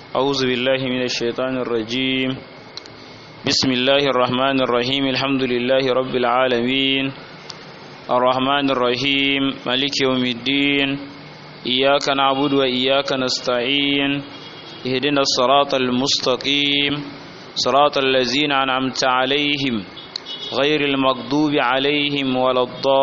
أعوذ بالله من الشيطان الرجيم. بسم الله الرحمن الرحيم. الحمد لله رب العالمين الرحمن الرحيم مالك يوم الدين. إياك نعبد وإياك نستعين. اهدنا الصراط المستقيم صراط الذين أنعمت عليهم غير المغضوب عليهم ولا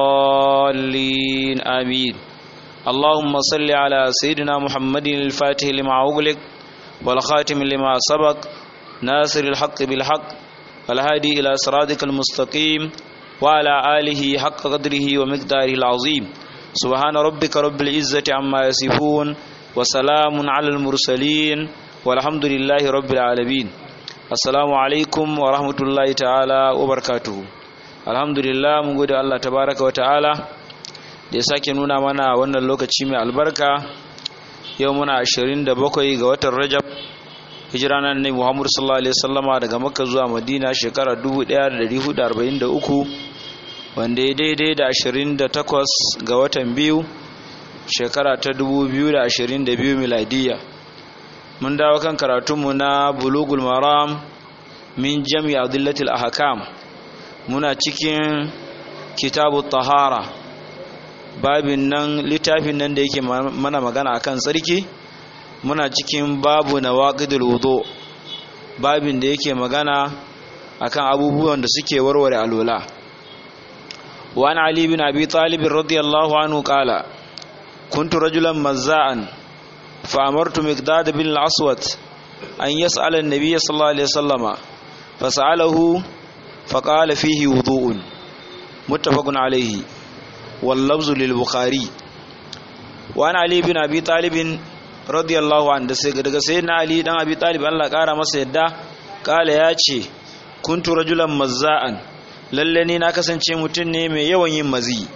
الضالين آمين. اللهم صل على سيدنا محمد الفاتح لما أغلق والخاتم لما سبق ناصر الحق بالحق والهادي إلى صراطك المستقيم وعلى آله حق قدره ومقداره العظيم. سبحان ربك رب العزة عما يصفون وسلام على المرسلين والحمد لله رب العالمين. السلام عليكم ورحمة الله تعالى وبركاته. الحمد لله mun gode Allah tabaraka wa ta'ala da ya sake nuna mana wannan lokaci mai albarka. Yau muna 27 ga watan Rajab, hijira na Annabi Muhammad sallallahu alaihi wasallama daga Makka zuwa Madina shekara 1443, wanda ya daidai da 28 ga watan biyu shekara ta 2022 miladiya. Mun dawo kan karatunmu na Bulughul Maram min Jami' Adillatil Ahkam. Muna cikin Kitabut Tahara, babin nan littafin nan da yake mana magana akan tsarki. Muna cikin babu nawaqidul wudu, babin da yake magana akan abubuwan da suke warware alola. wa an ali bin abi talib radiyallahu anhu qala kuntu rajulan mazza'an fa amartu miqdad bin al-aswad an yas'ala an-nabiy sallallahu alaihi wasallama fa sa'alahu fa qala fihi wudu'un muttafaqun alayhi واللفظ للبخاري. وعن علي بن ابي طالب رضي الله عنه daga sayyidina ali dan abi talib Allah kara masa yadda kala yace kuntu rajulan mazza'an, lalle ni na kasance mutun ne mai yawan yin mazi.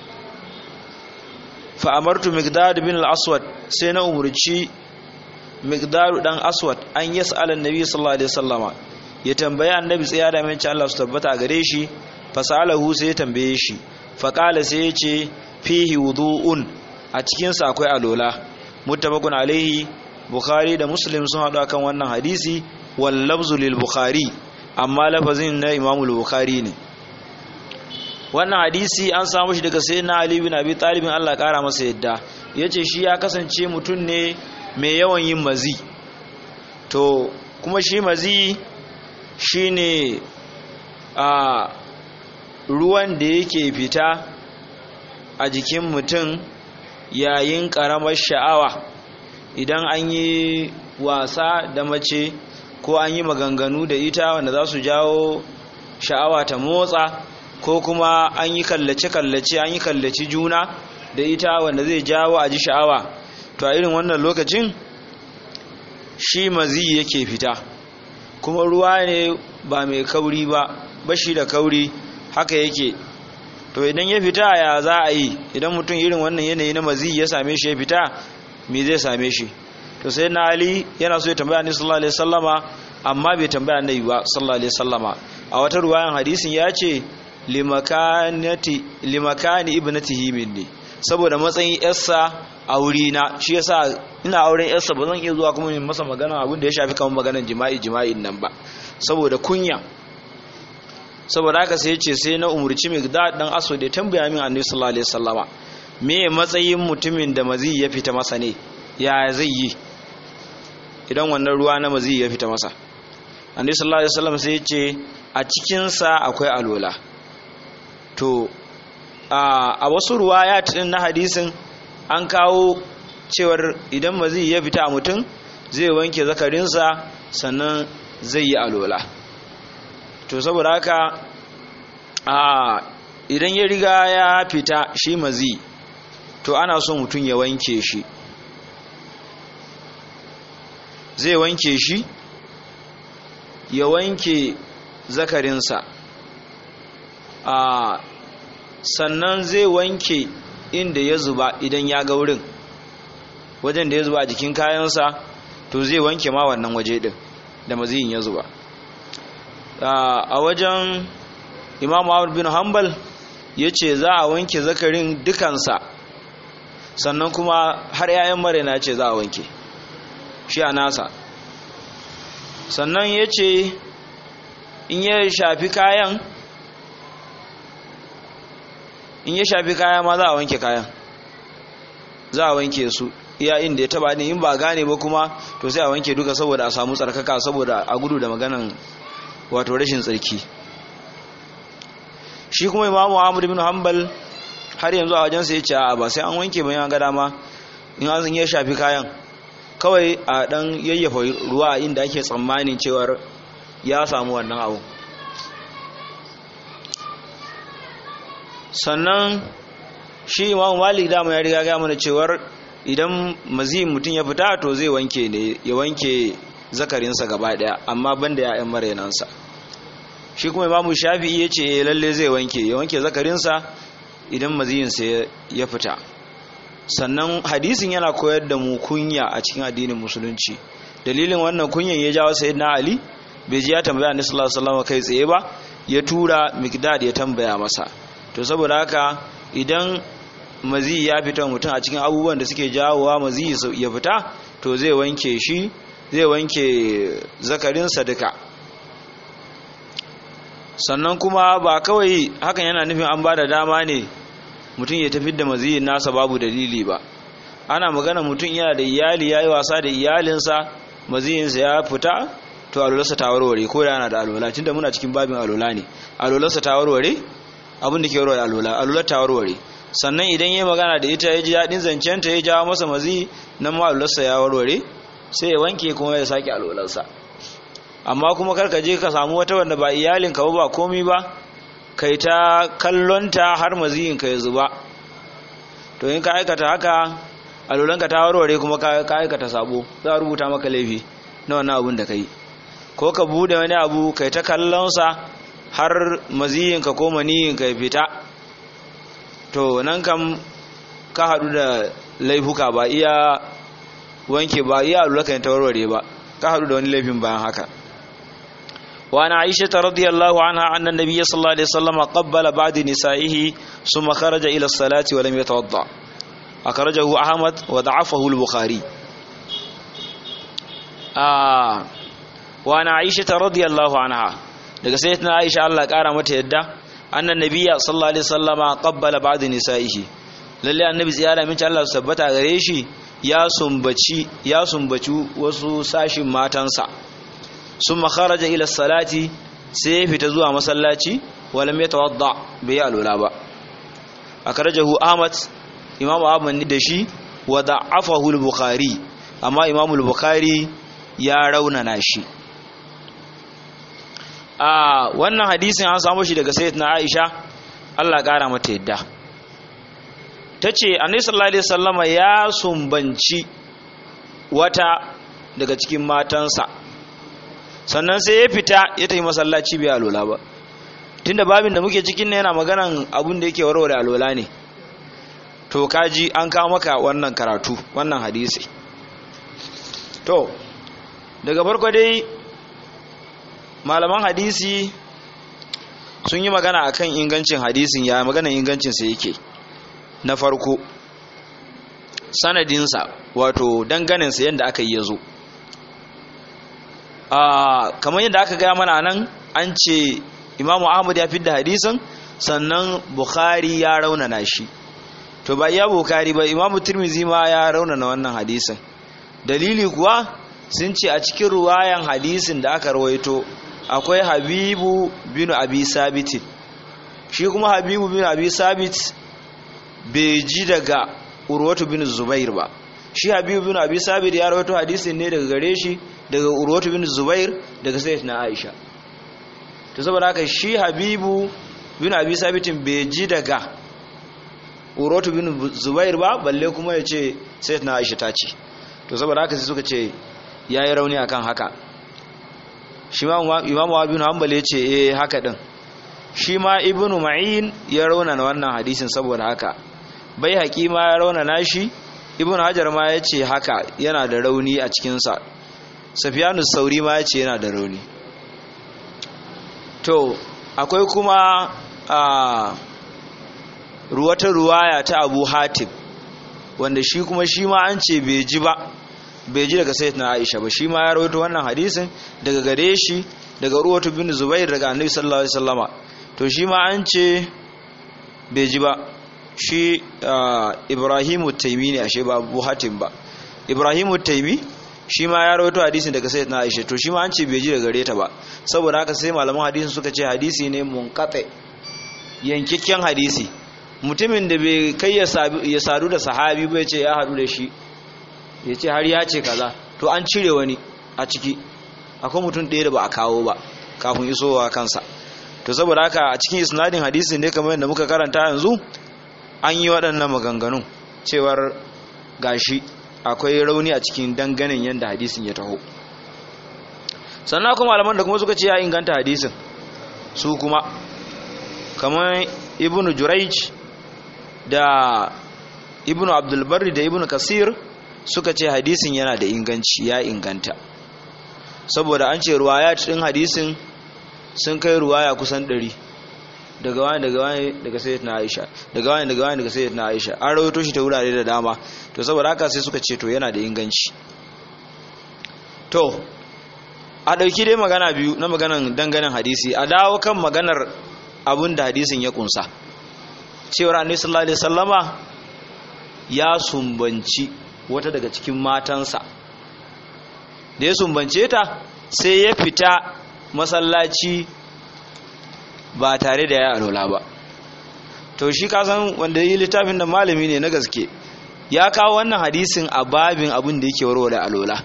Fa amartu miqdad bin al-aswad, sai na umurci miqdad dan aswad an yas'ala annabi sallallahu alaihi wasallama, ya tambaye annabi tsaya da mai Allah su tabbata gare shi. Fa sa'alahu, sai ya tambaye shi. faƙala sai ya ce fihi wudu'un, a cikinsa akwai alola. muttafaqun alaihi, bukhari da muslim sun haɗu akan wannan hadisi. wal lafzu lil bukhari, amma lafazin na imamul bukhari ne. wannan hadisi an samu shi daga sayyidina ali bin abi talib Allah ƙara masa yadda, yace shi ya kasance mutum ne mai yawan yin mazi. to kuma shi mazi shine a ruwan da yake fita a jikin mutum yayin ƙaramar sha'awa, idan an yi wasa da mace ko an yi maganganu da ita wanda za su jawo sha'awa ta motsa, ko kuma an yi kallace-kallace, an yi kallaci juna da ita wanda zai jawo a ji sha'awa. to a irin wannan lokacin shi mazi yake fita, kuma ruwa ne ba mai kauri ba, bashi da kauri, haka yake. to idan ya fita ya za a yi? idan mutum irin wannan yanayi na mazi ya same shi ya fita, me zai same shi? to sai na ali yana so ya tambaya annabi sallallahu alaihi wasallama, amma bai tambaya annabi ba sallallahu alaihi wasallama. a wata ruwayan hadisin ya ce limakani ibnatihi minni, saboda matsayin yarsa a wurina, shi yasa ina auren yarsa ba zan iya zuwa kuma in masa magana abin da ya shafi kamar maganar jima'in nan ba, saboda kunya. saboda haka sai ce sai na umurci miqdad dan aswad ya tambaya min annabi sallallahu alaihi wasallama, me matsayin mutumin da mazi ya fita masa ne, ya zai yi idan wannan ruwa na mazi ya fita masa? annabi sallallahu alaihi wasallam sai ya ce a cikin sa akwai alola. to a wasu ruwayat din na hadisin an kawo cewar idan mazi ya fita a mutum zai wanke zakarinsa sannan zai yi alola. to saboda haka idan ya riga ya fita shi mazi, to ana so mutum ya wanke shi. zai wanke shi, ya wanke zakarinsa, sannan zai wanke inda ya zuba. idan ya ga wurin wajen da ya zuba a jikin kayansa, to zai wanke ma wannan waje din da maziyin ya zuba. a wajen Imam Ahmad bin Hanbal ya ce za a wanke zakarin dukansa, sannan kuma har 'ya'yan marina ce za a wanke shi a nasa. sannan ya ce in ya shafi kayan ma za a wanke kayan, za a wanke su iya inda ya taba ne, in ba gane ba kuma to sai a wanke duka saboda a samu tsarkaka, saboda a gudu da maganan wato rashin tsarki. shi kuma Imam Ahmad ibn Hanbal har yanzu a wajensa ya ce a ba sai an wanke ba, yana ga dama in an ya shafi kayan kawai a dan yayyafa ruwa inda ake tsammanin cewar ya samu wannan abu. Sannan shi Imam Malik dama ya riga ga mana cewar idan mazi mutum ya fita to zai wanke ne, ya wanke zakarinsa gaba daya amma banda ya'yan marainansa. Shi kuma Imam Shafi'i ya ce lalle zai wanke, ya wanke zakarinsa idan maziyinsa ya fita. Sannan hadisin yana koyar da mu kunya a cikin addinin musulunci. Dalilin wannan kunyan ya jawo sayyidina Ali bai ji ya tambaya Annabi sallallahu alaihi wasallam kai tsaye ba, ya tura Miqdad ya tambaya masa. To saboda haka idan mazi ya fita mutum a cikin abubuwan da suke jawowa mazi ya fita to zai wanke shi, zai wanke zakarinsa duka. Sannan kuma ba kawai hakan yana nufin an ba da dama ne mutum ya tafi da maziyin nasa babu dalili ba. Ana magana mutum yana da iyali, ya yi wasa da iyalinsa, maziyinsa ya fita to alolarsa ta warware, ko yana da alola, tunda muna cikin babin alola ne, alolarsa ta warware, abin da ke warware alolar ta warware. Sannan idan ya magana da ita ya ji daɗin zancenta ya jawo masa mazi, nan ma alolarsa ya warware, sai ya wanke kuma ya sake alolarsa. Amma kuma karka je ka samu wata wanda ba iyalinka ba komi ba, kai ta kallonta har maziyinka ya zuba, to in ka aikata haka alolanka ta warware kuma ka aikata sabo, za a rubuta maka laifi na wannan abun da kai. Ko ka bude wani abu kai ta kallonsa har maziyinka ko maniyinka ya fita, to nan kam ka haɗu da laifuka, ba iya wanke ba iya alolanka ta warware ba, ka haɗu da wani laifin bayan haka. وعن عائشة رضي الله عنها أن النبي صلى الله عليه وسلم قبل بعض نسائه ثم خرج إلى الصلاة ولم يتوضأ. أخرجه أحمد وضعفه البخاري. وعن عائشة رضي الله عنها daga sayyidina Aisha Allah kara mata yadda annan nabiyya sallallahu alaihi wasallama qabbala ba'd nisa'ihi, lalle annabi ziyara min Allah su tabbata gare shi ya sumbaci wasu sashin matansa. Summa kharaja ila salati, sai ya fita zuwa masallaci, walam yatawadda, bai alwala ba. Akhrajahu Ahmad, Imam Ahmad ne da shi, wa da'afahu al-Bukhari, amma Imam al-Bukhari ya raunana shi. Wannan hadisin an samu shi daga sayyidatina Aisha Allah kara mata yadda. Tace Annabi sallallahu alaihi wasallama ya sumbanci wata daga cikin matansa, sannan sai ya fita ya tafi masallaci bai alola ba. Tunda babin da muke cikin ne yana maganan abun da yake warware alola ne, to kaji an kawo maka wannan karatu, wannan hadisi. To daga farko dai malaman hadisi sun yi magana akan ingancin hadisin, ya maganan ingancinsa yake. Na farko sanadinsa, wato danganinsa yadda aka yi ya zo. Kamar yadda aka gaya mana nan, an ce Imamu Ahmad ya fidda hadisin, sannan Bukhari ya raunana shi. To ba iya Bukhari ba, Imamu Tirmidhi ma ya raunana wannan hadisin. Dalili kuwa sun ce a cikin ruwayan hadisin da aka rawaito akwai Habibu bin Abi Sabit. Shi kuma Habibu bin Abi Sabit bai ji daga Urwatu bin Zubair ba. Shi Habibu bin Abi Sabit ya rawaito hadisin ne daga gare shi, daga Urwatu bin Zubair, daga sayyidatina Aisha. To saboda haka shi Habibu bin Abi Sabit bai ji daga Urwatu bin Zubair ba, balle kuma ya ce sayyidatina Aisha ta ce. To saboda haka sai suka ce yayi rauni akan haka. Shi ma Imam Ibn Hanbal ya ce haka din. Shi ma Ibn Ma'in ya rauna na wannan hadisin saboda haka. Bai haƙi ma ya rauna nashi, Ibn Hajar ma ya ce haka yana da rauni a cikinsa. Sufyanu Sauri ma ya ce yana da rauni. To akwai kuma ruwata ruwaya ta Abu Hatim, wanda shi kuma shi ma an ce bai ji ba bai ji daga sayyidatina Aisha ba, shi ma ya rawaito wannan hadisin daga gare shi daga Urwatu bin Zubair daga Annabi sallallahu alaihi wasallama. To shi ma an ce bai ji ba, shi Ibrahimu Taimi ne, ashe ba Abu Hatim ba. Ibrahimu Taimi shi ma ya rawaito hadisin daga sayyidatina Aisha, to shi ma an ce bai ji daga gare ta ba. Saboda haka sai malaman hadisin suka ce hadisi ne munqati, yankikken hadisi. Mutumin da bai kai ya sadu da sahabi bai ce ya hadu da shi, ya ce har ya ce kaza, to an cire wani a ciki. Akwai mutum ɗaya da ba a kawo ba kafin isowa kansa. To saboda haka a cikin isnadin hadisin ne kamar yadda muka karanta yanzu an yi waɗannan maganganun cewar gashi akwai rauni a cikin danganin yadda hadisin ya taho. Sannan kuma malaman da kuma suka ce ya inganta hadisin su kuma kamar Ibn Jurayj da Ibn Abdul Barri da Ibn Kasir suka ce hadisin yana da inganci, ya inganta. Saboda an ce ruwayat din hadisin sun kai ruwaya kusan 100 daga wani daga sayyidatina Aisha, daga wani daga sayyidatina Aisha, an rawaito shi ta wurare da dama. To saboda haka sai suka ce to yana da inganci. To a dauki dai magana biyu na maganan danganin hadisi, a dawo kan maganar abin da hadisin ya kunsa, cewar Annabi sallallahu alaihi wasallama ya sumbanci wata daga cikin matansa. Da ya sumbance ta sai ya fita masallaci ba tare da ya alola ba. To shi kasan wanda yi littafin da malami ne na gaske, ya kawo wannan hadisin a babin abin da yake warware alola.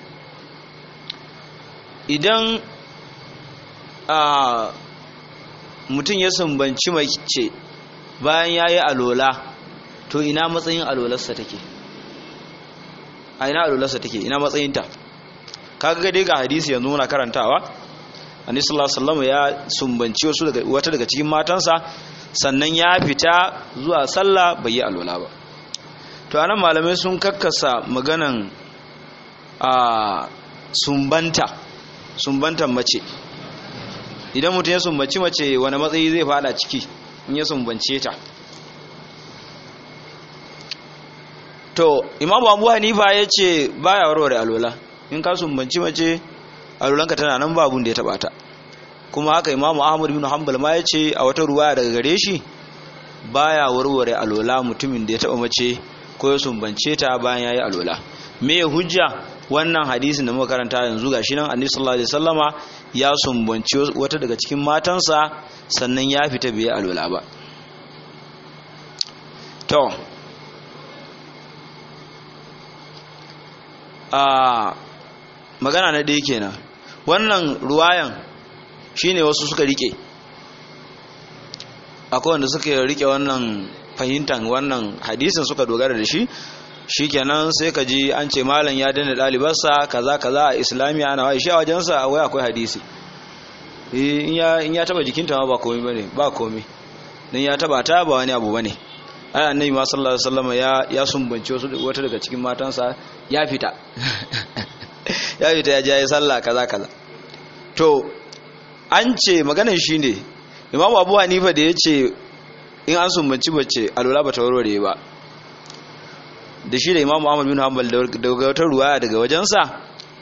Idan mutum ya sumbanci mace bayan ya yi alola, to ina matsayin alolarsa take? A ina alolarsa take? Ina matsayinta? Kaga dai ga hadisi yanzu muna karantawa, Annabi sallallahu alaihi wasallam ya sumbanci wata daga cikin matansa, sannan ya fita zuwa sallah bai yi alola ba. To anan malamai sun kakkasa maganan sumbantan mace. Idan mutum ya sumbanci mace wani matsayi zai fada ciki in ya sumbance ta? To Imam Abu Hanifa ya ce baya warware alola. In ka sumbanci mace alolanka tana nan ba abun da ya taba ta. Kuma haka Imam Ahmad bin Hanbal ma ya ce a wata ruwaya daga gare shi baya warware alola mutumin da ya taba mace ko ya sumbance ta bayan yayi alola. Me ya hujja? Wannan hadisin da muka karanta yanzu gashi nan Annabi sallallahu alaihi wasallama ya sumbanci wata daga cikin matansa sannan ya fita bai alola ba. To magana na ɗaya kenan. Wannan ruwayan shine wasu suka rike, akwai wanda suka rike wannan fahimtan wannan hadisin suka dogara da shi. Shikenan sai ka ji an ce malam ya danna ɗalibarsa kaza kaza a islamiya ana wai shi a wajensa wai akwai hadisi. In ya taba jikinta ma ba komai bane, ba komai dan ya taba ta ba wani abu bane. Ai Annabi ma sallallahu alaihi wasallam ya sumbance wata daga cikin matansa ya fita ya fita ya je ya sallah kaza kaza. To an ce maganar shine Imam Abu Hanifa da yace in an sumbanci bace alwala bata warware ba, da shi da Imam Ahmad bin Hanbal daga wata ruwaya daga wajensa,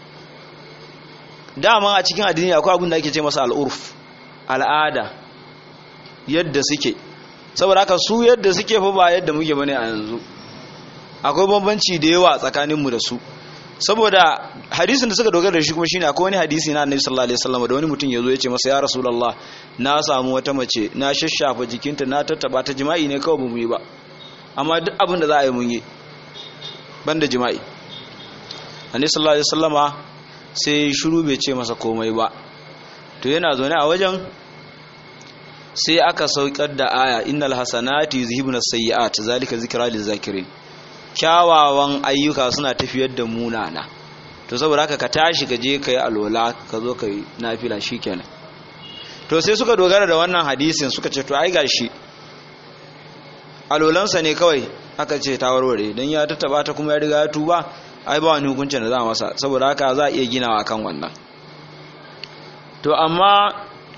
dama a cikin addini akwai abin da ake ce masa al'urf, al'ada, yadda suke. Saboda haka su yadda suke fa ba yadda muke bane a yanzu, akwai bambanci da yawa tsakaninmu da su. Saboda hadisin da suka dogara da shi kuma shine akwai wani hadisi na Annabi sallallahu alaihi wasallam da wani mutum yazo yace masa ya Rasulullah, na samu wata mace na shashafa jikinta na tattaba ta, jima'i ne kawai bamu yi ba, amma duk abin da za a yi mun yi banda jima'i. Annabi sallallahu alaihi wasallama sai shiru bai ce masa komai ba. To yana zaune a wajen sai aka saukar da aya innal hasanati yuzhibuna sayyi'at zalika zikra lizakirin, kyawawan ayyuka suna tafiyar da munana. To saboda haka ka tashi ka je kai alola ka zo kai nafila shikenan. To sai suka dogara da wannan hadisin suka ce to ai gashi alolansa ne kawai aka ce ta warware, dan ya tattaba ta kuma ya riga ya tuba, ai ba wani hukuncin da za masa, saboda haka za a iya ginawa kan wannan. To amma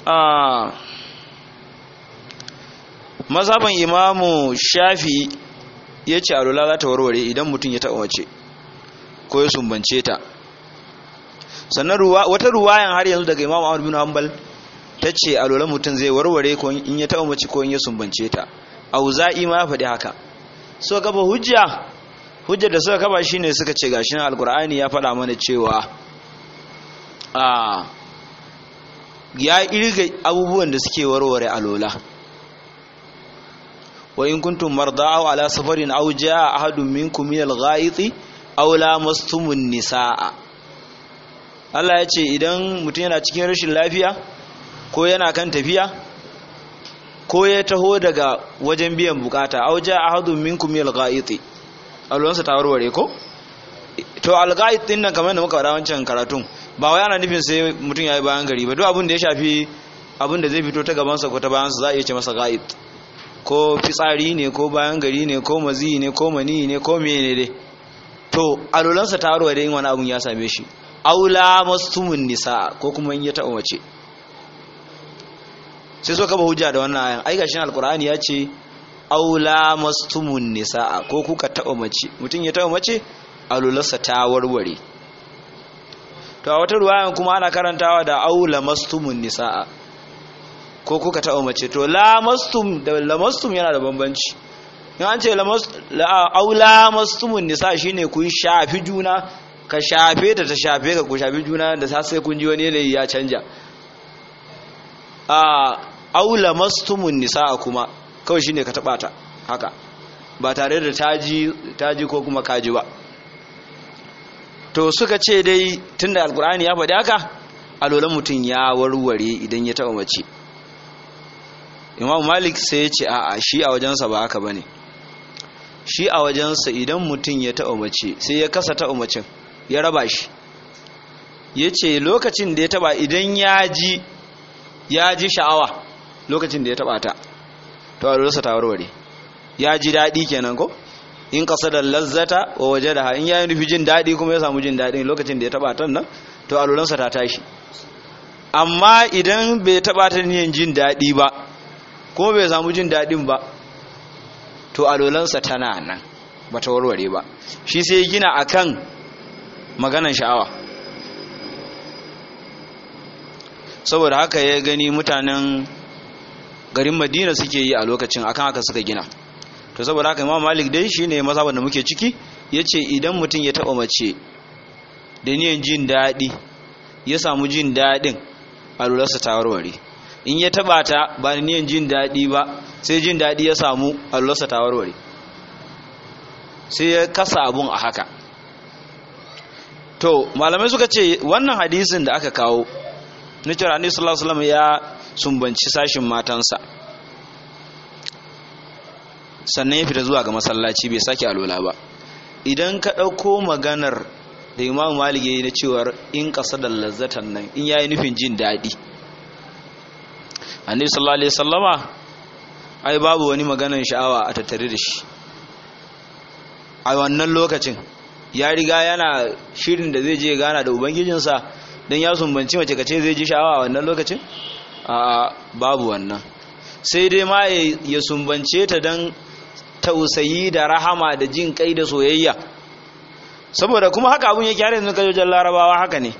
mazhaban Imamu Shafi ya ce alola za ta warware idan mutum ya taɓa mace ko ya sumbance ta. Sannan wata ruwayan har yanzu daga Imam Ahmad bin Hanbal tace alolan mutum zai warware ko in ya taba mace ko in ya sumbance ta. Auza'i ma ya faɗi haka. So gaba hujja da suka kaba shine suka ce gashi nan alqur'ani ya faɗa mana cewa ya irga abubuwan da suke warware alola. wa in kuntum marda aw ala safarin aw jaa ahadun minkum min al-gha'iti aw lamastumun nisaa. Allah ya ce idan mutum yana cikin rashin lafiya ko yana kan tafiya ko ya taho daga wajen biyan bukata aw jaa ahadun minkum min al-gha'iti, alwansa ta warware ko. To al-gha'it din nan kamar da muka fara wancan karatun ba wai ana nufin sai mutum yayi bayan gari ba, duk abin da ya shafi abin da zai fito ta gaban sa ko ta bayan sa za a iya ce masa gha'it, ko fitsari ne ko bayan gari ne ko mazi ne ko mani ne ko mene dai. To alolansa ta warware in wani abun ya same shi. Aula mastumun nisa, ko kuma in ya taɓa mace. Sai so kaba hujja da wannan ayan, ai gashin alqur'ani ya ce aula mastumun nisa, ko kuka taɓa mace, mutum ya taɓa mace alolansa ta warware. To a wata ruwayan kuma ana karantawa da aula mastumun nisa, ko kuka taɓa mace. To lamastum da lamastum yana da bambanci. in an ce aula mastumun nisa shine ku shafi juna, ka shafe ta shafe ka, ku shafi juna da sai kun ji wani yanayi ya canja. Aula mastumun nisa kuma kawai shine ka taba ta haka ba tare da taji ko kuma kaji ba. To suka ce dai tunda alkur'ani ya faɗi haka alolan mutum ya warware idan ya taba mace. Imam Malik sai ya ce a'a shi a wajensa ba haka bane. Shi a wajensa idan mutum ya taɓa mace sai ya kasa taɓa macen ya raba shi, ya ce lokacin da ya taɓa idan ya ji sha'awa lokacin da ya taɓa ta, to a lulasa ta warware. Ya ji daɗi kenan ko in kasa da lazzata wa waje da in ya yi nufi jin daɗi kuma ya samu jin daɗi lokacin da ya taɓa ta nan, to a lulansa ta tashi. Amma idan bai taɓa ta niyan jin daɗi ba kuma bai samu jin daɗin ba, to alolansa tana nan ba ta warware ba. Shi sai gina akan maganan sha'awa. Saboda haka ya gani mutanen garin Madina suke yi a lokacin, akan haka suka gina. To saboda haka Imam Malik dai shine mazhaban da muke ciki, yace idan mutum ya taba mace da niyan jin daɗi ya samu jin daɗin, alolansa ta warware. In ya taba ta ba da niyan jin daɗi ba sai jin daɗi ya samu, allosa ta warware. Sai ya kasa abun a haka. To malamai suka ce wannan hadisin da aka kawo na cewa Annabi sallallahu alaihi wasallam ya sumbanci sashin matansa sannan ya fita zuwa ga masallaci bai sake alola ba. Idan ka ɗauko maganar da Imam Malik ya yi na cewar in qasada lazzatan nan, in yayi nufin jin daɗi, Annabi sallallahu alaihi wasallama ai babu wani maganan sha'awa a tattare da shi a wannan lokacin. Ya riga yana shirin da zai je gana da ubangijinsa, dan ya sumbanci mace kace zai ji sha'awa a wannan lokacin? Babu wannan. Sai dai ma ya sumbance ta dan tausayi da rahama da jin kai da soyayya. Saboda kuma haka abun yake har yanzu kajojin Larabawa haka ne.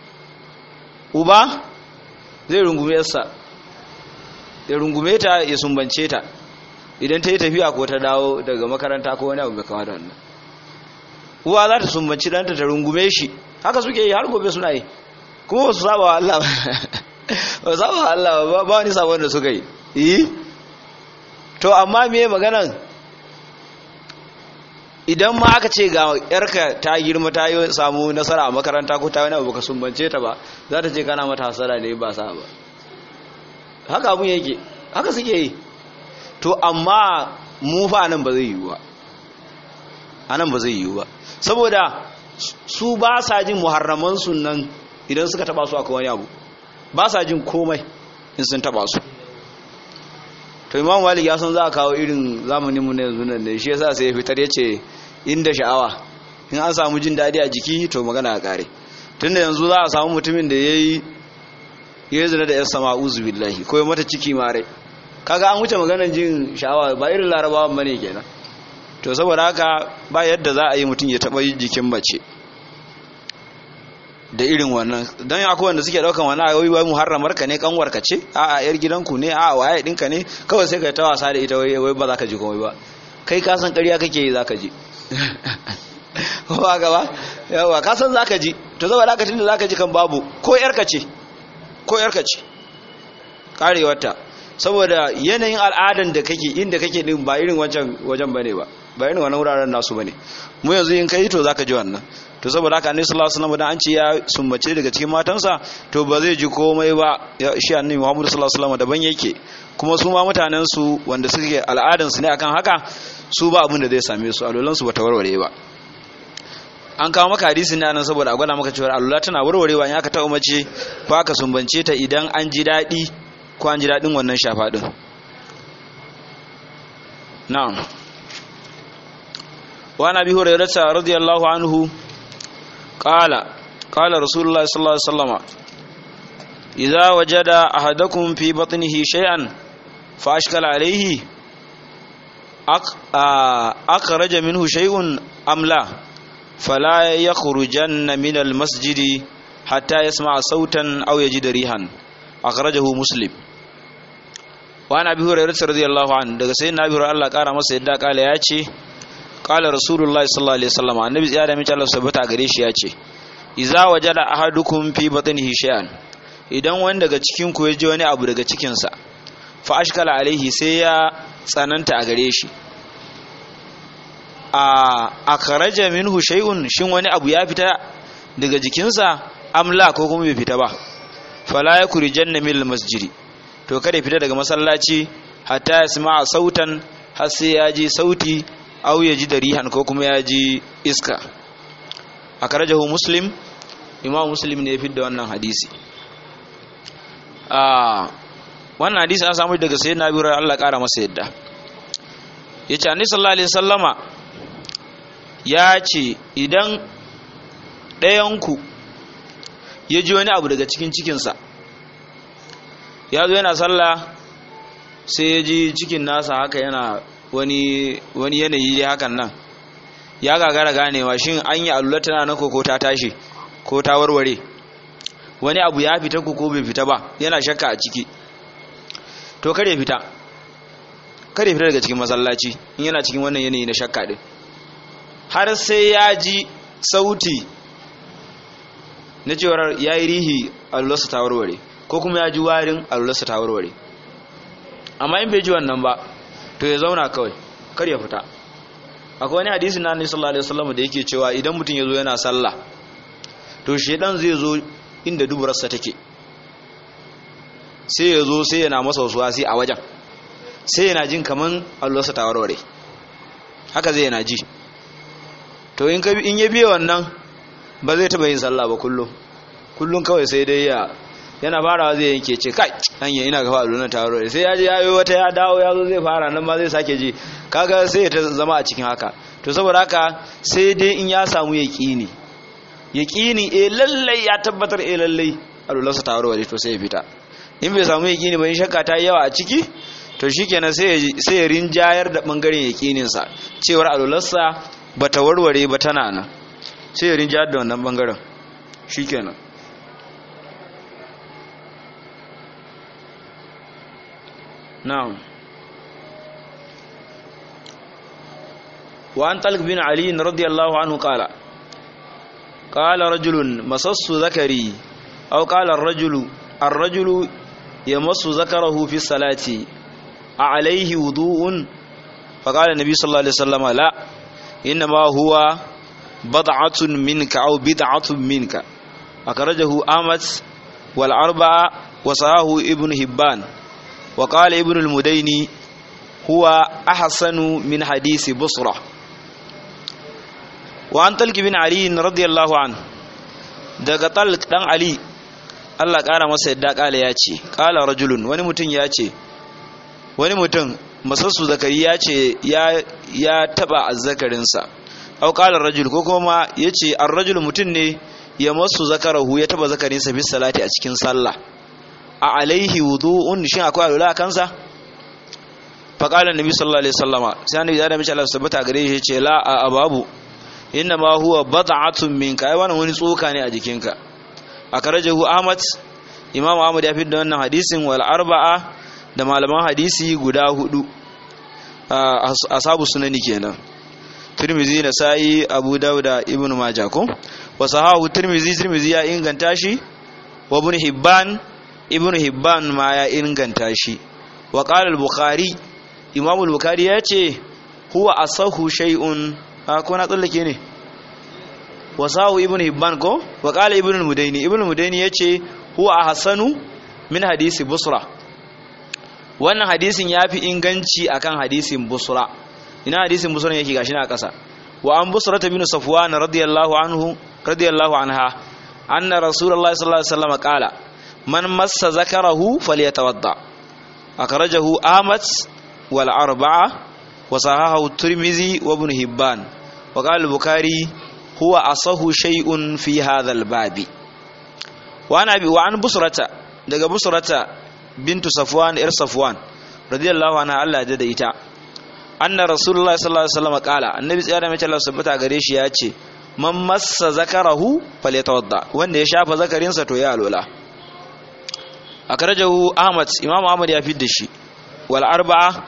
Uba zai rungume yarsa, ya rungume ta ya sumbance ta idan ta yi tafiya ko ta dawo daga makaranta ko wani abu bai kama da wannan. Uwa za ta sumbanci ɗanta ta rungume shi, haka suke yi har gobe suna yi, kuma ba su saba wa Allah ba saba wa Allah ba wani sabon da suka yi. To amma me maganan idan ma aka ce ga yarka ta girma ta yi samu nasara a makaranta ko ta wani abu ka sumbance ta ba, za ta ce kana mata hasara ne ba sa ba. Haka abun yake, haka suke yi. To amma mu fa anan ba zai yiwu ba, anan ba zai yiwu ba, saboda su ba sa jin muharraman sunan idan suka taba su akwai wani abu, ba sa jin komai in sun taba su. To Imam Malik ya san za a kawo irin zamanin mu na yanzu nan ne, shi yasa sai ya fitar yace inda sha'awa in an samu jin dadi a jiki to magana a kare. Tunda yanzu za a samu mutumin da yayi zina da yassa ma'uzu billahi ko mata ciki mare, kaga an wuce maganar jin sha'awa, ba irin Larabawan bane kenan. To saboda haka ba yadda za a yi mutum ya taba jikin mace da irin wannan don akwai wanda suke daukan wani ayoyi wai muharramar ka ne kanwar ka ce a yar gidanku ne a waye dinka ne kawai sai ka ta wasa da ita wai ba za ka ji komai ba kai ka san ƙarya kake yi za ka ji ba gaba yawa ka san za ka ji to zaba da tunda za ka ji kan babu ko yarka ce karewarta saboda yanayin al'adan da kake inda kake din ba irin wancan wajen bane ba irin wannan wuraren nasu bane mu yanzu in kai to zaka ji wannan to saboda haka annabi sallallahu alaihi wasallam dan an ce ya sumbace daga cikin matansa to ba zai ji komai ba shi annabi Muhammad sallallahu alaihi wasallam daban yake kuma su ma mutanen su wanda suke al'adan su ne akan haka su ba abin da zai same su alolan su bata warware ba an kawo maka hadisin ne anan saboda a gwada maka cewa alula tana warwarewa in aka ta umarce ko aka sumbance ta idan an ji dadi ko an ji dadin wannan shafa din na'am wa nabi hurairah radiyallahu anhu قال رسول الله صلى الله عليه وسلم إذا وجد أحدكم في بطنه شيئا فأشكل عليه أخرج منه شيء أم لا فلا يخرجن من المسجد حتى يسمع صوتا أو يجد ريحا أخرجه مسلم وعن أبي هريرة رضي الله عنه daga sayyidina Abi Hurairah Allah kara masa yadda kala yace qala rasulullahi sallallahu alaihi wasallam annabi ya da mace Allah subhanahu gare shi yace idza wajada ahadukum fi batnihi shay'an idan wani daga cikin ku ya ji wani abu daga cikin sa fa ashkala alaihi sai ya tsananta a gare shi akhraja minhu shay'un shin wani abu ya fita daga jikinsa amla ko kuma bai fita ba fala yakurijanna min almasjidi to kada fita daga masallaci hatta yasma'a sautan har sai ya ji sauti aw ya ji darihan ko kuma ya ji iska akhrajahu muslim imam muslim ne ya fidda wannan hadisi wannan hadisi an samu daga sayyidina Abi Hurairah Allah kara masa yadda yace annabi sallallahu alaihi wasallama ya ce idan ɗayanku ya ji wani abu daga cikin cikinsa ya zo yana sallah sai ya ji cikin nasa haka yana wani yanayi dai hakan nan ya gagara ganewa shin an yi alula tana nan ko ta tashi ko ta warware wani abu ya fita ko bai fita ba yana shakka a ciki to kare fita daga cikin masallaci in yana cikin wannan yanayi na shakka din har sai ya ji sauti na cewar ya yi rihi alularsa ta warware ko kuma ya ji warin alularsa ta warware amma in bai ji wannan ba to ya zauna kawai kar ya fita akwai wani hadisi na annabi sallallahu alaihi wasallam da yake cewa idan mutum ya zo yana sallah to shedan zai zo inda duburarsa take sai ya zo sai yana masa waswasi a wajen sai yana jin kaman alularsa ta warware haka zai yana ji to in ya biye wannan ba zai taba yin sallah ba kullum kawai sai dai yana farawa zai yanke ce kai hanya ina gaba alunar taro sai ya je ya yi wata ya dawo ya zo zai fara nan ma zai sake ji kaga sai ya ta zama a cikin haka to saboda haka sai dai in ya samu yaqini lallai ya tabbatar lallai alularsa taro waje to sai ya fita in bai samu yaqini ba in shakka ta yi yawa a ciki to shikenan sai ya rinjayar da bangaren yaqinin sa cewar alularsa bata warware ba tana nan sai ya rinjayar da wannan bangaren shikenan na'am wa an talq bin ali radiyallahu anhu qala rajulun masassu zakari aw qala ar-rajulu yamassu zakarahu fi salati alayhi wudu'un faqala an-nabi sallallahu alaihi wasallam la inma huwa bad'atun minka aw bid'atun minka akhrajahu ahmad wal arba'a wa sahahu ibn hibban wa qala ibn al-mudayni huwa ahsanu min hadisi busra wa an talq bin ali radiyallahu an daga talq dan ali Allah kara masa yadda kala yace qala rajulun wani mutum masassu zakari yace ya taba azzakarin sa aw qala rajul ko kuma yace ar-rajul mutun ne ya masu zakarahu ya taba zakarin sa bis salati a cikin sallah a alaihi wudu'un shin akwai alula kansa fa qala annabi sallallahu alaihi wasallama sai annabi da mace Allah subhanahu gare shi yace la a babu inna ma huwa bad'atun minka ai wannan wani tsoka ne a jikinka akarajahu Ahmad, Imam Ahmad ya fitar da wannan hadisin wal arba'a da malaman hadisi guda hudu, ashabu sunani kenan, Tirmidhi, Nasa'i, Abu Dawud da Ibn Majah ko wa sahahu Tirmidhi ya inganta shi, wa Ibn Hibban ma ya inganta shi, wa qala al-Bukhari, Imam al-Bukhari ya ce huwa asahu shay'un, ko na tsallake ne, wa sahahu Ibn Hibban ko wa qala Ibn al-Mudayni ya ce huwa ahsanu min hadisi Busra, wannan hadisin yafi inganci akan hadisin Busra. Ina hadisin Busra yake gashi na kasa, wa an Busra bin Safwan radiyallahu anha anna Rasulullahi sallallahu alaihi wasallam qala man massa zakarahu falyatawadda, akhrajahu Ahmad wal arba'a wa sahahahu Tirmidhi wa Ibn Hibban, wa qala al-Bukhari huwa asahu shay'un fi hadha al-babi. wa an Busrata, daga Busrata bintu Safwan Safwan radiyallahu anha, Allah ya da ita, anna Rasulullahi sallallahu alaihi wasallam qala, annabi tsaya da mace Allah subhanahu gare shi ya ce man massa zakarahu falyatawadda, wanda ya shafa zakarinsa to ya alola. Akrajahu Ahmad, Imam Ahmad ya fidda shi, wal arba'a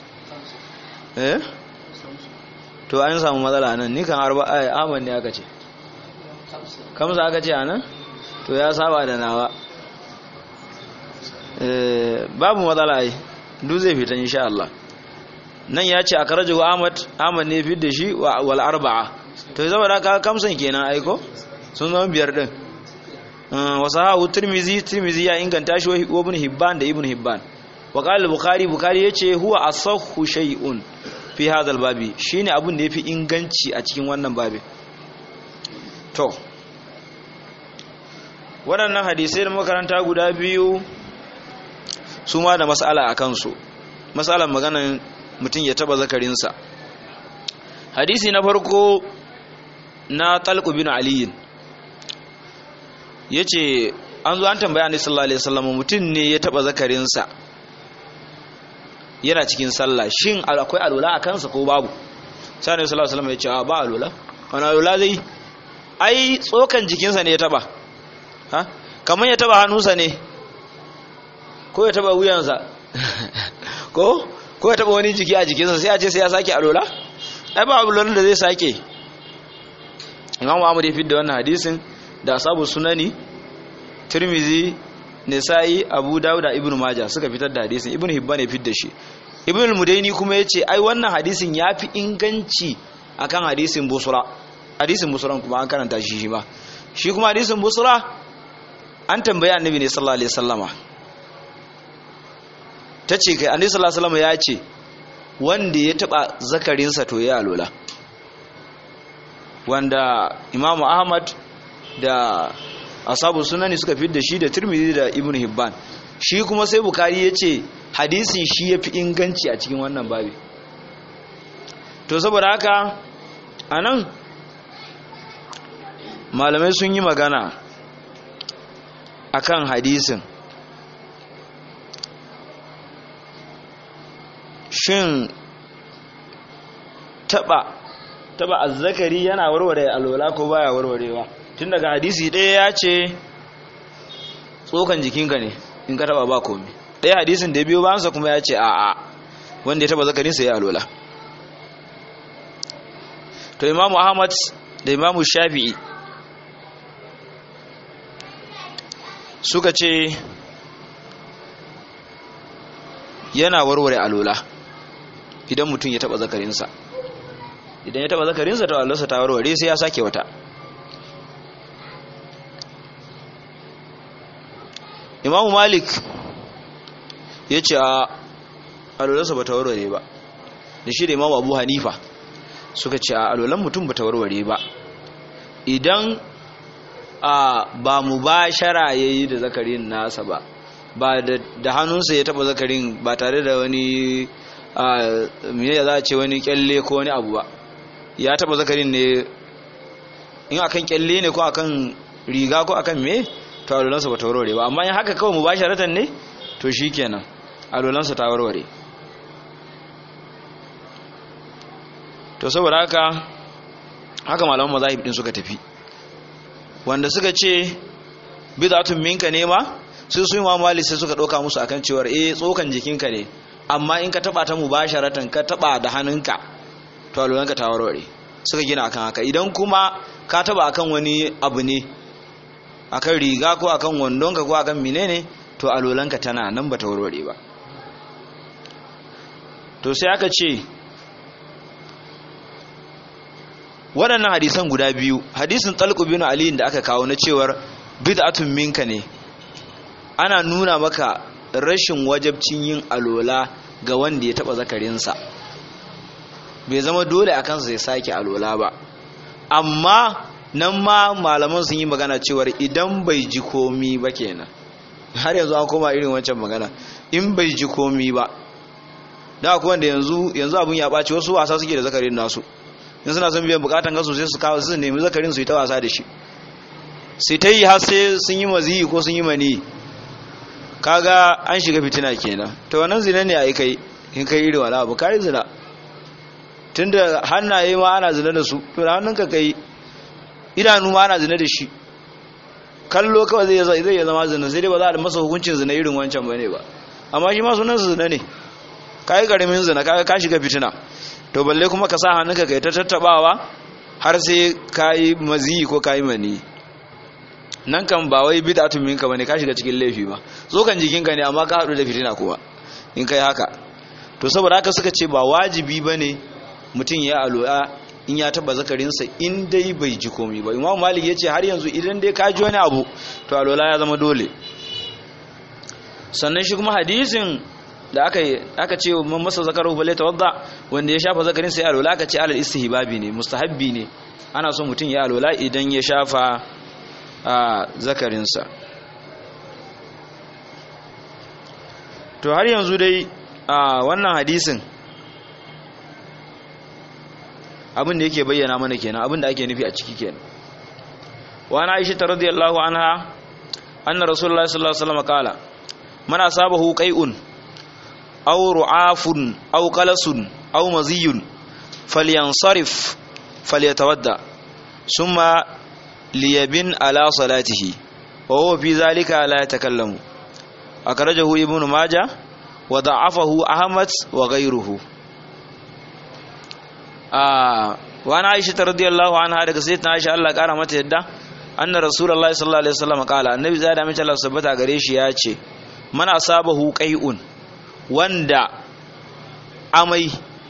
to an samu matsala nan, ni kan arba'a Ahmad ne aka ce, kamsa aka ce anan, to ya saba da nawa, babu matsala ai, duk zai fita insha Allah. Nan ya ce akrajahu Ahmad ne fidda shi wal arba'a, to saboda ka kamsan kenan aiko sun zama biyar din. Wasahahu Tirmidhi ya inganta shi, wa Ibn Hibban da Ibn Hibban, wa qala Bukhari yace huwa asahhu shay'un fi hadha al-babi, shine abun da yafi inganci a cikin wannan babi. To waɗannan hadisai da makaranta guda biyu su ma da mas'ala akan su, mas'alan maganan mutum ya taba zakarinsa. Hadisi na farko na Talq bin Ali yace an zo an tambaya Annabi sallallahu alaihi wasallam, mutum ne ya taba zakarinsa yana cikin sallah, shin akwai alwala a kansa ko babu? Sai Annabi sallallahu alaihi wasallam ya ce ba alwala. Wani alwala zai? Ai tsokan jikinsa ne ya taba, kamar ya taba hannunsa ne, ko ya taba wuyansa ko ya taba wani jiki a jikinsa, sai a ce sai ya sake alwala? Ai ba alwala da zai sake. Imam Ahmad ya fidda wannan hadisin da ashabu sunani, Tirmidhi, Nasa'i, Abu Dawud da Ibn Majah suka fitar da hadisin, Ibn Hibban ya fidda shi. Ibn al-Mudayni kuma yace ai wannan hadisin yafi inganci akan hadisin Busra. Hadisin Busra kuma an karanta shi ba. Shi kuma hadisin Busra an tambaya Annabi ne sallallahu alaihi wasallama, tace kai Annabi sallallahu alaihi wasallama ya ce wanda ya taba zakarinsa to ya alola, wanda Imam Ahmad da ashabu sunani suka fidda shi da Tirmidhi da Ibn Hibban. Shi kuma sai Bukhari yace hadisin shi yafi inganci a cikin wannan babi. To saboda haka anan malamai sun yi magana akan hadisin, shin taba azzakari yana warware alwala ko baya warwarewa? Tun daga hadisi ɗaya ya ce tsokan jikinka ne in ka taba ba komai, ɗaya hadisin da biyo bayansa kuma ya ce a'a, wanda ya taba zakarinsa ya alwala. To Imamu Ahmad da Imamu Shafi'i suka ce yana warware alwala idan mutum ya taba zakarinsa. Idan ya taba zakarinsa to alwalarsa ta warware, sai ya sake wata. Imamu Malik ya ce a alwalarsa ba ta warware ba, da shi da Imamu Abu Hanifa suka ce a alwalar mutum ba ta warware ba idan ba mubashara yayi da zakarin nasa ba da hannunsa ya taba zakarin ba tare da wani me za a ce wani kyalle ko wani abu ba, ya taba zakarin ne, in akan kyalle ne ko akan riga ko akan me, to alwalansa ba ta warware ba. Amma in haka kawai mubasharatan ne to shikenan alwalansa ta warware. To saboda haka malaman mazahib din suka tafi, wanda suka ce bid'atun minka ne ma sai su Imam Malik sai suka dauka musu akan cewar tsokan jikinka ne amma in ka taba ta mubasharatan ka taba da hannunka to alolanka ta warware suka gina akan haka idan kuma ka taba akan wani abu ne akan riga ko akan wandonka ko akan menene to alolanka tana nan bata warware ba. To sai aka ce waɗannan hadisan guda biyu, hadisin Talq bin Ali da aka kawo na cewar bid'atun minka ne, ana nuna maka rashin wajabcin yin alola ga wanda ya taba zakarinsa, bai zama dole a kansa ya sake alola ba. Amma nan ma malaman sun yi magana cewar idan bai ji komi ba kenan, har yanzu an koma irin wancan magana, in bai ji komi ba, da akwai wanda yanzu abin ya ɓaci, wasu wasa suke da zakarin nasu, in suna son biyan bukatan gasu sai su kawo su nemi zakarin su yi ta wasa da shi, sai ta yi har sai sun yi maziyi ko sun yi mani, kaga an shiga fitina kenan. To wannan zina ne ai kai in kai irin wala abu kai zina, tunda hannaye ma ana zina da su, to da hannunka kai, idanu ma ana zina da shi, kallo kawai zai iya zama zina, sai dai ba za a masa hukuncin zina irin wancan bane ba, amma shi ma sunan su zina ne, kai karamin zina, kaga ka shiga fitina. To balle kuma ka sa hannunka kai ta tattabawa har sai kai mazi ko kai mani, nan kan ba wai bid'atun minka bane, ka shiga cikin laifi ba, zo kan jikinka ne amma ka hadu da fitina kuwa in kai haka. To saboda haka suka ce ba wajibi bane mutum ya alola in ya taba zakarinsa in dai bai ji komai ba. Imam Malik ya ce har yanzu idan dai ka ji wani abu to alola ya zama dole. Sannan shi kuma hadisin da aka ce man masa zakaru bale tawadda, wanda ya shafa zakarin sai alola, aka ce alal istihbabi ne, mustahabbi ne, ana so mutum ya alola idan ya shafa zakarinsa. To har yanzu dai wannan hadisin abin da yake bayyana mana kenan, abin da ake nufi a ciki kenan. Wa ana Aisha radhiyallahu anha anna rasulullahi sallallahu alaihi wasallam qala man asabahu qai'un aw ru'afun aw qalasun aw maziyun falyansarif falyatawadda summa liyabin ala salatihi wa huwa fi zalika la yatakallamu. Akhrajahu ibnu majah wa da'afahu ahmad wa ghayruhu. Wa ana Aisha radhiyallahu anha, daga sayyidatina Aisha Allah kara mata yadda, anna rasulullahi sallallahu alaihi wasallam qala, annabi zai da mace Allah subhanahu gare shi ya ce man asabahu qai'un, wanda amai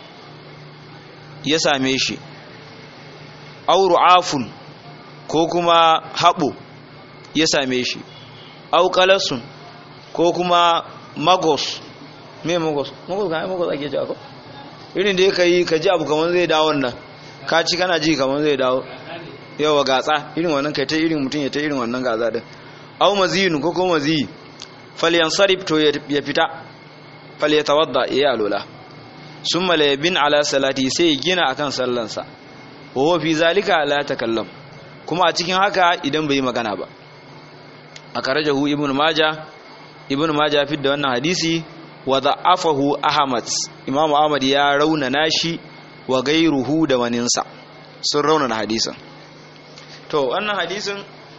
ya same shi, aw ru'afun ko kuma haɓo ya same shi, aw qalasun ko kuma magos, me magos ake ji ako irin da kai ka ji abu kaman zai dawo nan, ka ci kana ji kaman zai dawo, yawa gatsa irin wannan, kai ta irin mutum ya ta irin wannan gatsa din. Aw maziyun ko kuma maziyi, falyansarif to ya fita, falyatawadda ya alola, summa la yabin ala salati sai gina akan sallansa, wa huwa fi zalika la takallam, kuma a cikin haka idan bai magana ba. Akhrajahu ibnu majah fi da wannan hadisi wa da'afahu ahmad, imamu ahmad ya raunana shi, wa gairuhu da waninsa sun raunana hadisin. To wannan hadisin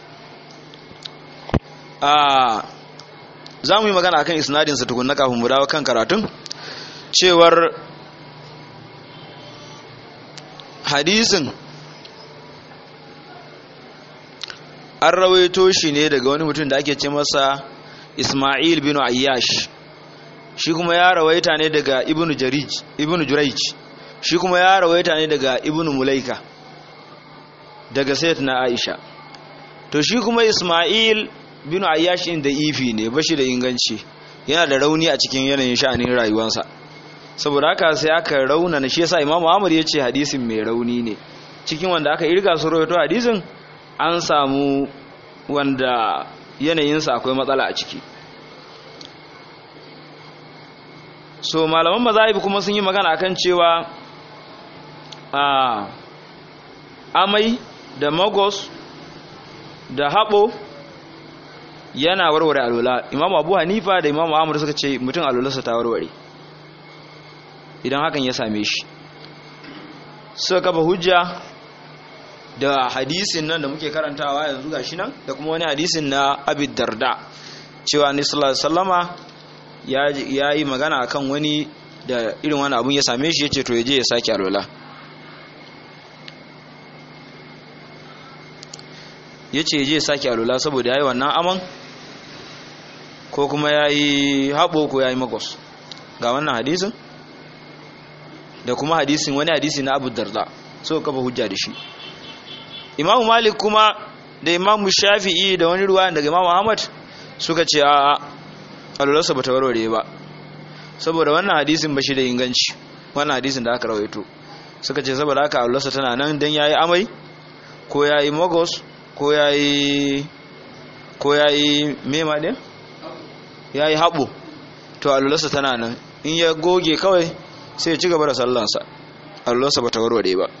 za mu yi magana akan isnadinsa tukunna kafin mu dawo kan karatun, cewar hadisin an rawaito shi ne daga wani mutum da ake ce masa Ismail bin Ayyash, shi kuma ya rawaita ne daga Ibn Jurayj, shi kuma ya rawaita ne daga Ibn Mulaika, daga Sayyidatina Aisha. To shi kuma Ismail bin Ayyash inda ifi ne, bashi da inganci, yana da rauni a cikin yanayin sha'anin rayuwarsa, saboda haka sai aka raunana shi. Yasa Imam Ahmad ya ce hadisin mai rauni ne. Cikin wanda aka irga su rawaito hadisin an samu wanda yanayinsa akwai matsala a ciki. So malaman mazahib kuma sun yi magana akan cewa amai da magos da haɓo yana warware alola. Imam Abu Hanifa da Imam Ahmad suka ce mutum alolarsa ta warware idan hakan ya same shi. Suka kafa hujja da hadisin nan da muke karantawa yanzu gashi nan da kuma wani hadisin na Abi Darda cewa Annabi sallallahu alaihi wasallama ya yi magana akan wani da irin wani abun ya same shi yace to yaje ya saki alwala yace yaje ya saki alwala saboda yayi wannan aman ko kuma yayi habo ko yayi magos ga wannan hadisin da kuma hadisin wani hadisi na Abu Darda so kafa hujja da shi Imam Malik kuma da Imam Shafi'i da wani ruwayan daga Imam Ahmad suka ce a alwalarsa bata warware ba saboda wannan hadisin ba shi da inganci wannan hadisin da aka rawaito suka ce saboda haka alwalarsa tana nan dan yayi amai ko yayi magos ko yayi mema din yayi habo to alwalarsa tana nan in ya goge kawai sai ya ci gaba da sallansa alwalarsa bata warware ba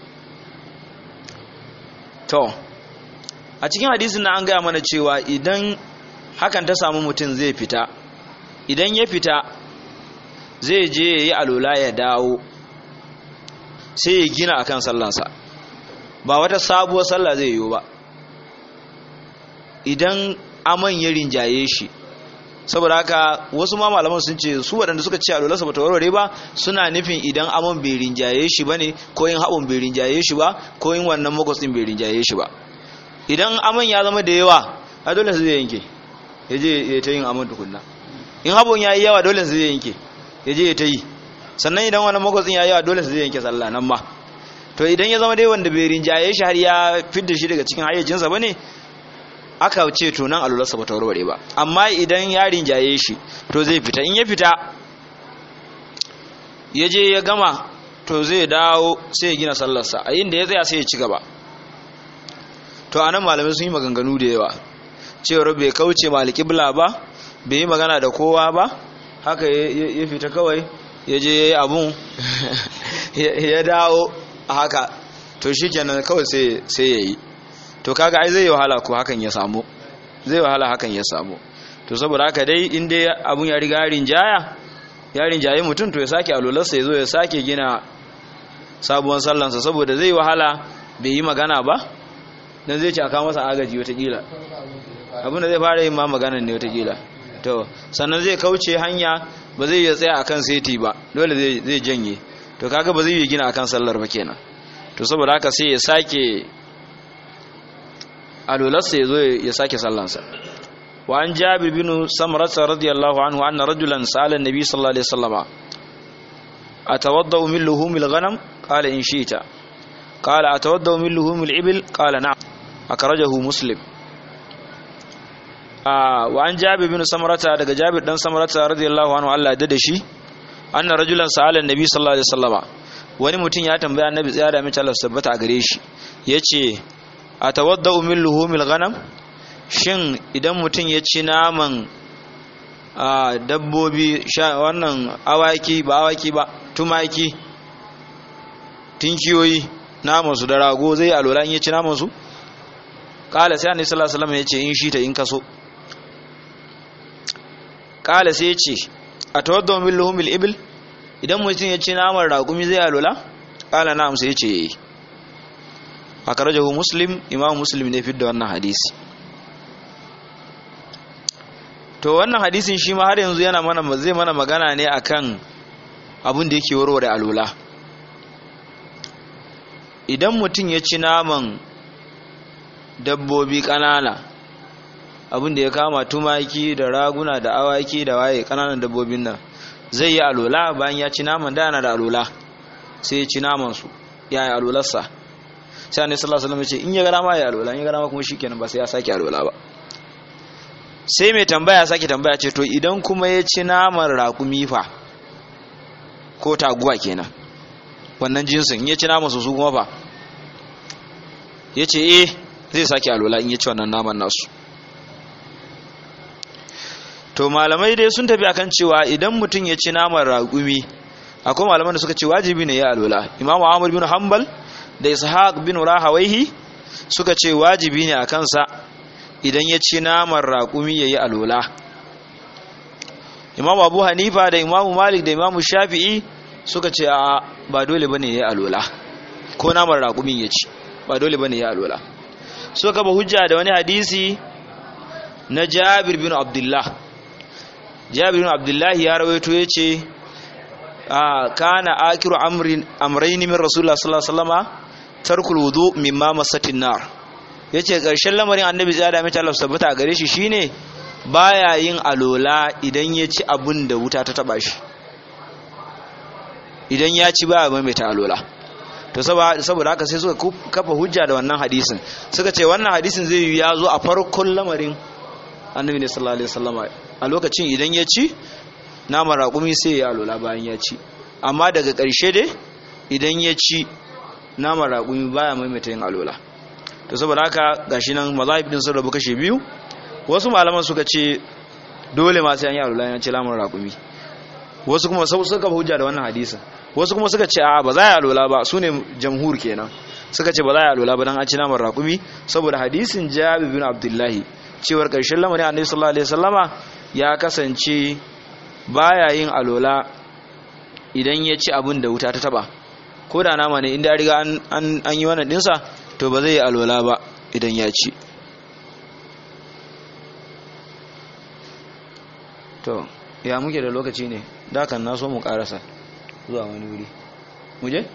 to a cikin hadisin na an gaya mana cewa idan hakan ta samu mutum zai fita idan ya fita zai je ya yi alola ya dawo sai ya gina akan sallansa ba wata sabuwar sallah zai yi ba idan aman ya rinjaye shi saboda haka wasu ma malaman sun ce su waɗanda suka ce alolarsa bata warware ba suna nufin idan aman bai rinjaye shi ba ne ko yin haɓon bai rinjaye shi ba ko yin wannan magos ɗin bai rinjaye shi ba idan aman ya zama da yawa a dole su zai yanke ya je ya ta yin aman tukunna in haɓon ya yi yawa dole su zai yanke ya je ya ta yi sannan idan wannan magos ɗin ya yi yawa dole su zai yanke sallah nan ma to idan ya zama dai wanda bai rinjaye shi har ya fidda shi daga cikin hayyacinsa ba ne aka ce to nan alularsa ba ta warware ba amma idan ya rinjaye shi to zai fita in ya fita ya je ya gama to zai dawo sai ya gina sallarsa a inda ya tsaya sai ya ci gaba to anan malamai sun yi maganganu da yawa cewar bai kauce ma alƙibla ba bai yi magana da kowa ba haka ya fita kawai ya je ya yi abun ya dawo a haka to shi kenan kawai sai ya yi to kaga ai zai yi wahala ko hakan ya samu zai wahala hakan ya samu to saboda haka dai in dai abun ya riga ya rinjaye mutum to ya sake alolarsa ya zo ya sake gina sabuwar sallansa saboda zai wahala bai yi magana ba dan zai ci aka masa agaji watakila abin da zai fara yin ma maganan ne watakila to sannan zai kauce hanya ba zai iya tsaya akan seti ba dole zai janye to kaga ba zai yi gina akan sallar ba kenan to saboda haka sai ya sake alularsa ya zo ya sake sallansa wa an jabir bin samrata radiyallahu anhu anna rajulan sa'ala an-nabi sallallahu alaihi wasallama atawaddau min luhumil ghanam qala in shi'ta qala atawaddau min luhumil ibil qala na'am akhrajahu muslim wa an jabir bin samrata daga jabir dan samrata radiyallahu anhu Allah ya dade shi anna rajulan sa'ala an-nabi sallallahu alaihi wasallama wani mutum ya tambaya annabi tsaya da mace Allah tabbata a gare shi yace atawaddau min luhumil ghanam shin idan mutum ya ci naman dabbobi wannan awaki ba tumaki tinkiyoyi naman su da rago zai alwala in ya ci naman su kala sai annabi sallallahu alaihi wasallam ya ce in shi ta in kaso kala sai ya ce atawaddau min luhumil ibil idan mutum ya ci naman raƙumi zai alwala kala na'am sai ya ce akarajahu muslim imam muslim ne fidda wannan hadisi to wannan hadisin shi ma har yanzu yana zai mana magana ne akan abin da yake warware alwala idan mutum ya ci naman dabbobi kanana abin da ya kama tumaki da raguna da awaki da waye kananan dabbobin nan zai yi alwala bayan ya ci naman da yana da alwala sai ya ci naman su ya yi alwalarsa sai annabi sallallahu alaihi wasallam ya ce in ya gara ma ya alwala in ya gara ma kuma shikenan ba sai ya sake alwala ba sai mai tambaya sake tambaya ce to idan kuma ya ci naman raƙumi fa ko taguwa kenan wannan jinsin in ya ci naman su kuma fa yace zai sake alwala in ya ci wannan naman nasu to malamai dai sun tafi akan cewa idan mutum ya ci naman raƙumi akwai malaman da suka ce wajibi ne ya alwala Imam Ahmad bin Hanbal da Ishaq bin Rahawayhi suka ce wajibi ne a kansa idan ya ci naman raƙumi yayi alwala Imam Abu Hanifa da Imam Malik da Imam Shafi'i suka ce a ba dole bane yayi alwala ko naman raƙumin ya ci ba dole bane ya alwala so ka ba hujja da wani hadisi na Jabir bin Abdullah ya rawaito yace kana akiru amrayn min rasulullah sallallahu alaihi wasallama tarkul wudu mimma masatin nar yace karshen lamarin annabi ya da mai Allah tabbata a gare shi shine baya yin alola idan ya ci abun da wuta ta taba shi idan ya ci baya mai ta alola to saboda haka sai suka kafa hujja da wannan hadisin suka ce wannan hadisin zai yi ya zo a farkon lamarin annabi ne sallallahu alaihi wasallama a lokacin idan ya ci naman raƙumi sai ya alola bayan ya ci amma daga ƙarshe dai idan ya ci naman raƙumi baya maimaita yin alola to saboda haka gashi nan mazahib din sun rabu kashe biyu wasu malaman suka ce dole ma sai an yi alola ya ci naman raƙumi wasu kuma suka hujja da wannan hadisin wasu kuma suka ce a ba za a yi alola ba su ne jamhur kenan suka ce ba za a yi alola ba don an ci naman raƙumi saboda hadisin Jabir bin Abdullahi cewar ƙarshen lamarin annabi sallallahu alaihi wasallama ya kasance baya yin alola idan ya ci abin da wuta ta taba ko da nama ne inda riga an yi wannan dinsa to ba zai yi alola ba idan ya ci to ya muke da lokaci ne da kan na so mu karasa zuwa wani wuri muje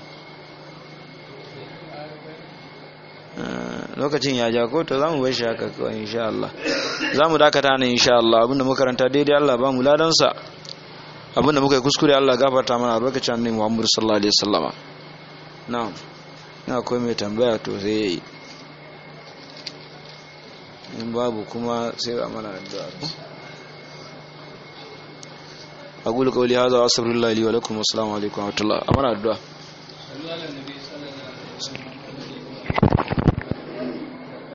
lokacin ya ja ko to zamu bar shi haka kawai insha Allah zamu dakata nan insha Allah abinda muka karanta daidai Allah ba mu ladan sa abinda muka yi kuskure Allah gafarta mana lokacin annabi Muhammad sallallahu alaihi wasallama na'am ina akwai mai tambaya to sai yayi in babu kuma sai a mana addu'a أقول قولي هذا وأستغفر الله لي ولكم والسلام عليكم ورحمة الله. أمر الدعاء.